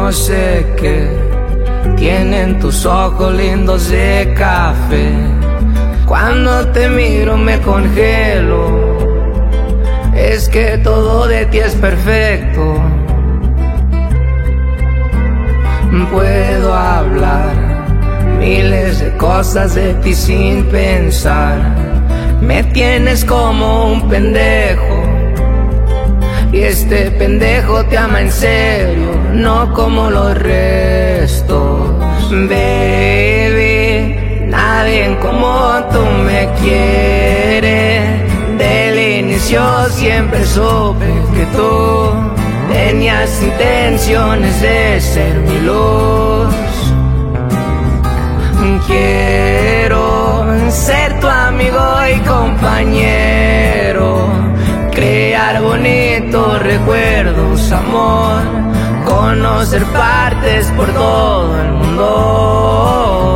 no sé qué tienen tus ojos lindos de café. Cuando te miro me congelo, es que todo de ti es perfecto. Puedo hablar miles de cosas de ti sin pensar. Me tienes como un pendejo, y este pendejo te ama en serio, no como los restos. Baby, nadie como tú me quiere. Del inicio siempre supe que tú tenías intenciones de ser mi luz. Quiero ser tu amigo y compañero, crear bonitos recuerdos, amor, conocer partes por todo el mundo.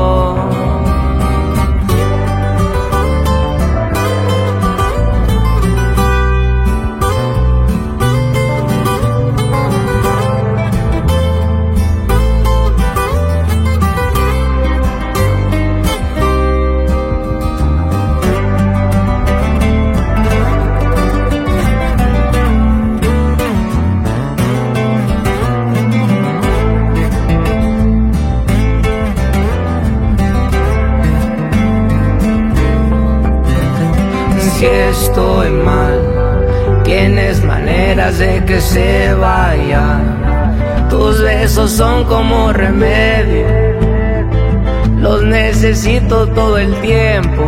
Si estoy mal, tienes maneras de que se vaya. Tus besos son como remedio, los necesito todo el tiempo.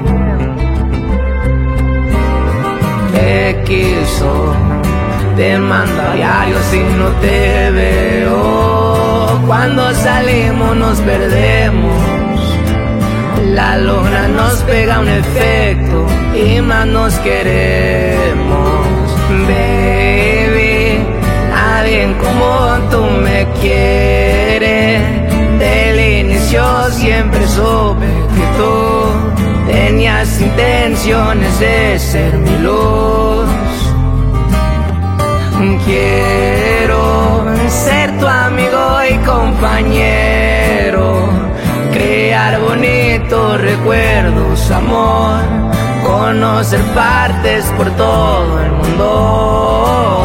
Te quiso, te mando a diario si no te veo. Cuando salimos nos perdemos, la luna nos pega un efecto y más nos queremos. Baby, nadie como tú me quiere. Del inicio siempre supe que tú tenías intenciones de ser mi luz. Quiero ser tu amigo y compañero, crear bonitos recuerdos, amor, conocer partes por todo el mundo.